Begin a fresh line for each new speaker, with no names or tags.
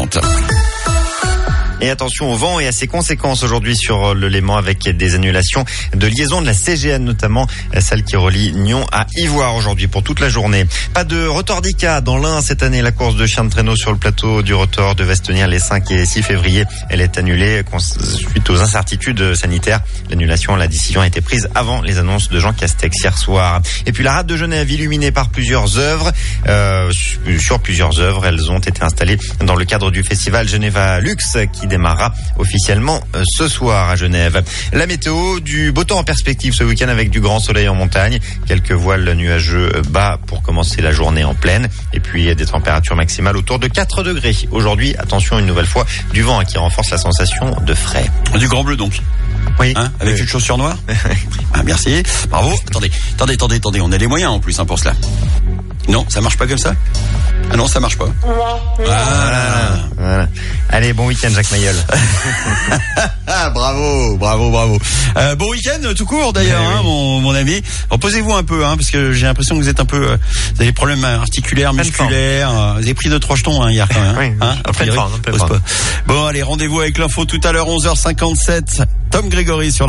11h50.
Et attention au vent et à ses conséquences aujourd'hui sur le Léman avec des annulations de liaison de la CGN, notamment celle qui relie Nyon à Ivoire aujourd'hui pour toute la journée. Pas de retordica dans l'Ain cette année. La course de chiens de traîneau sur le plateau du Rotor devait se tenir les 5 et 6 février. Elle est annulée suite aux incertitudes sanitaires. La décision a été prise avant les annonces de Jean Castex hier soir. Et puis la rade de Genève illuminée par plusieurs œuvres. Sur plusieurs œuvres, elles ont été installées dans le cadre du festival Geneva Luxe qui démarrera officiellement ce soir à Genève. La météo, du beau temps en perspective ce week-end avec du grand soleil en montagne, quelques voiles nuageux bas pour commencer la journée en pleine et puis des températures maximales autour de 4 degrés. Aujourd'hui, attention une nouvelle fois, du vent qui renforce la sensation de frais.
Du grand bleu donc.
Oui.
Avec une chaussure noire. Ah, merci. Bravo. Attendez. On a les moyens en plus pour cela. Non, ça marche pas comme ça? Ah non, ça marche pas.
Voilà. Allez, bon week-end, Jacques Mayol.
Bravo. Bon week-end tout court d'ailleurs,
oui.
mon ami. Reposez-vous un peu, parce que j'ai l'impression que vous êtes un peu, vous avez des problèmes articulaires, musculaires. Vous avez pris 2-3 jetons hier quand même.
Oui, après le
Bon, allez, rendez-vous avec l'info tout à l'heure 11h57. Tom Grégory sur